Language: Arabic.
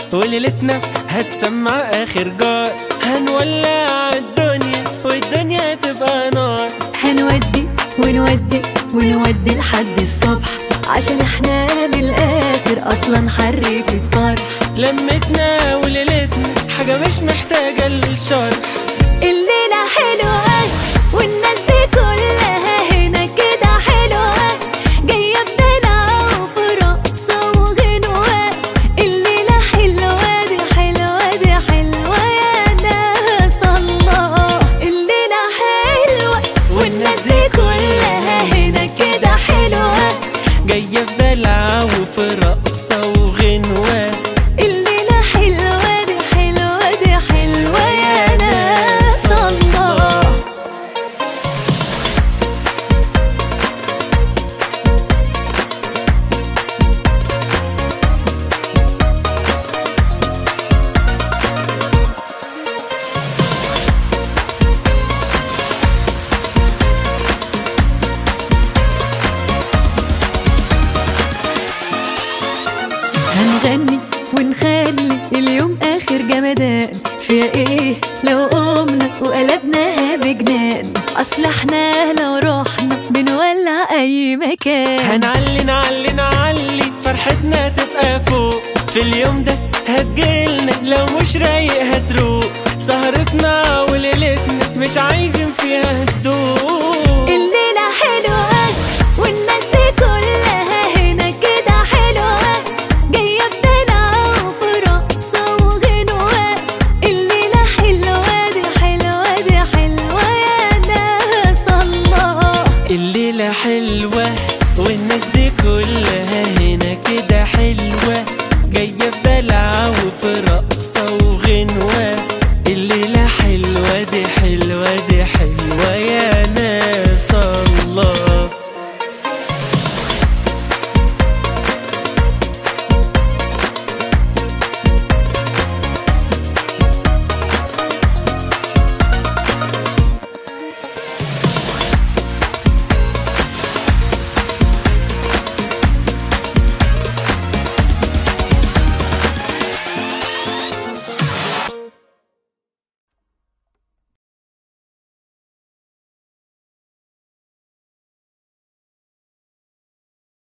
وليلتنا هتسمع آخر جار. هنولع الدنيا والدنيا تبقى نار. هنودي ونودي ونودي لحد الصبح، عشان احنا بالآخر أصلا حريفة فرح. لمتنا وليلتنا حاجة مش محتاجة للشرح. الليلة حلوة والناس دي كلها هنا كده حلوة، جاية في دلع وفي رقصة وغنوة. الليلة حلوة دي حلوة دي حلوة يا ناس الله. الليلة حلوة والناس دي كلها هنا كده حلوة، جاية في دلع وفي رقصة وغنوة. الليلة حلوة دي حلوة دي حلوة يا ناس الله. هنغني ونخلي اليوم آخر جمدان. فيها ايه لو قمنا وقلبناها بجنان؟ أصل احنا لو رحنا بنولع أي مكان. هنعلي نعلي نعلي فرحتنا تبقى فوق. في اليوم ده هتجيلنا لو مش رايق هتروق. سهرتنا وليلتنا مش عايزين فيها هدوء. الليلة حلوة والناس دي كلها هنا كده حلوة، جاية في دلع وفي رقصة وغنوة. الليلة حلوة دي حلوة دي حلوة يا ناس الله. الليلة حلوة والناس دي كلها هنا كده حلوة، جاية في دلع وفي رقصة